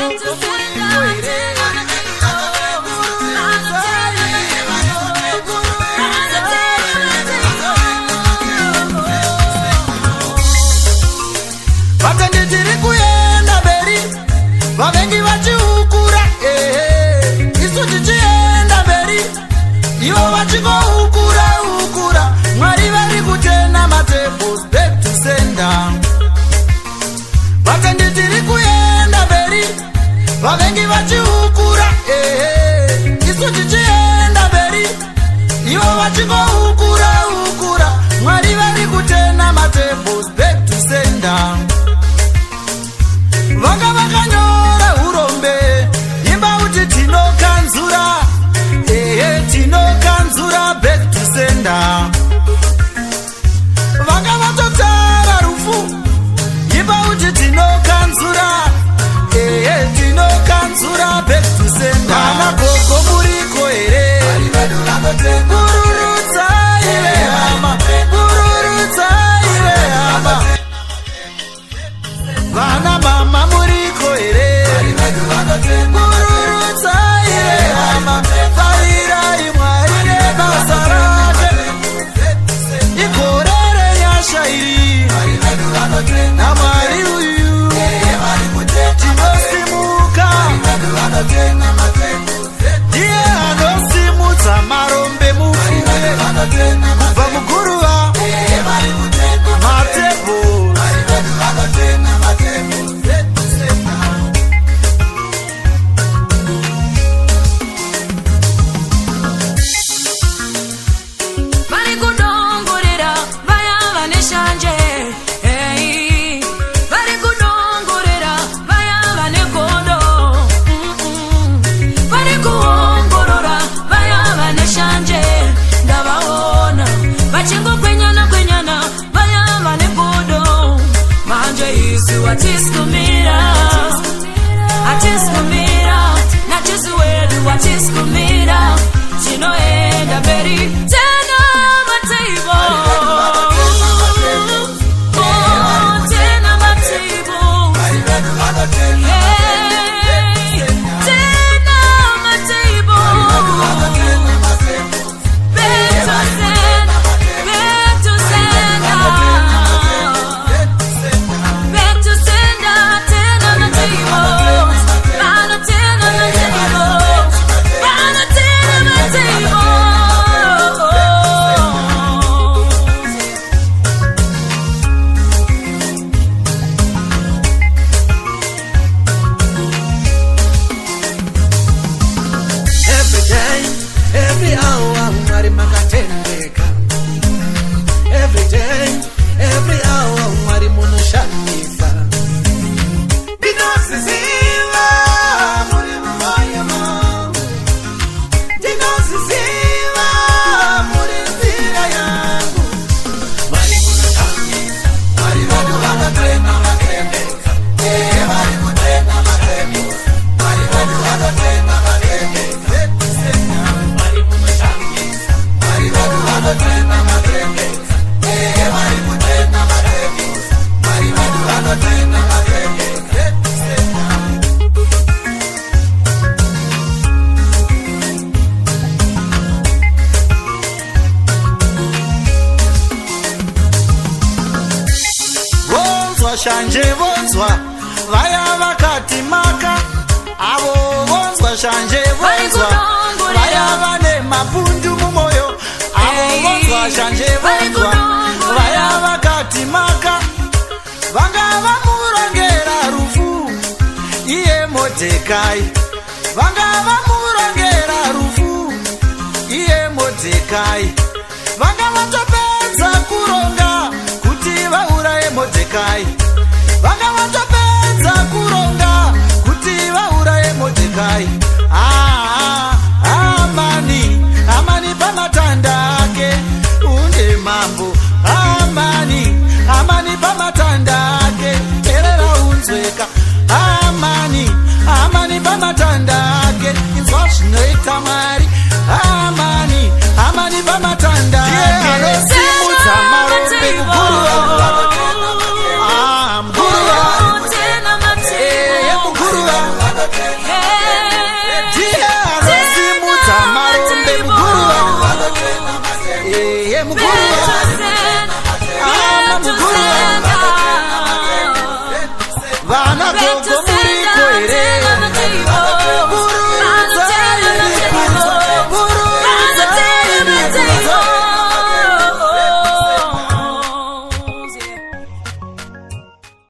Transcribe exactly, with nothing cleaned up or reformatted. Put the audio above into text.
Vavengi vachiukura, eh, isu tichienda mberi, ivo vachikoukura ukura, Mwari vari kutena matables back to sender. Vatendi tiri kuenda mberi, vavengi vachiukura, eh, isu tichienda mberi, ivo vachikoukura ukura, Mwari vari kutena matables back to sender. Vanga vakanyora urombe imba uti tinokanzura, ehe tinokanzura back to sender. Vanga vatotsara rufu imba uti tinokanzura, ehe tinokanzura back to sender. Vana gogo muriko here kururutsa ive hama, kururutsa ive hama. Vana mama muriko here kururutsa ive hama, farirai Mwari nebasa rake, ikorere nyasha iri naMwari uyu tinosimuka, ndiye anosimudza marombe mufume kubva muguruva matebhos. Watiskumira, atiskumira, nachisuwedu watiskumira, chinoenda mberi tena mataibo, oh tena mataibo, hey, tena mataibo, beto senda, beto senda. Every hour, Mwari makatendeka. Every day, every hour, Mwari munoshandisa. Ndinosiziva muri mumoyo mangu, ndinosiziva muri nzira yangu. Mwari munoshandisa, Mwari vadu vakatenda makatendeka. Eh, Mwari kutenda makatendeka, Mwari vadu vakatenda makatendeka. Shanje vonzwa vaya vakati maka, avo vonzwa shanje vonzwa vaya vane mapundu mumoyo, avo vonzwa shanje vonzwa vaya vakati maka, vanga vamurongera rufu iye Modhekai, vanga vamurongera rufu iye Modhekai, vanga vatopedza kuronga kuti vauraye Modhekai, vanga vatopedza kuronga kuti vauraye Modhekai. Ah, Hamani, Hamani pamatanda ake unde mambo, Hamani, Hamani pamatanda ake terera unzweka, Hamani, Hamani pamatanda ake inzwa zvinoita Mwari, Hamani, Hamani pamatanda ake anosimudza marombe kuguruva. Anatogomo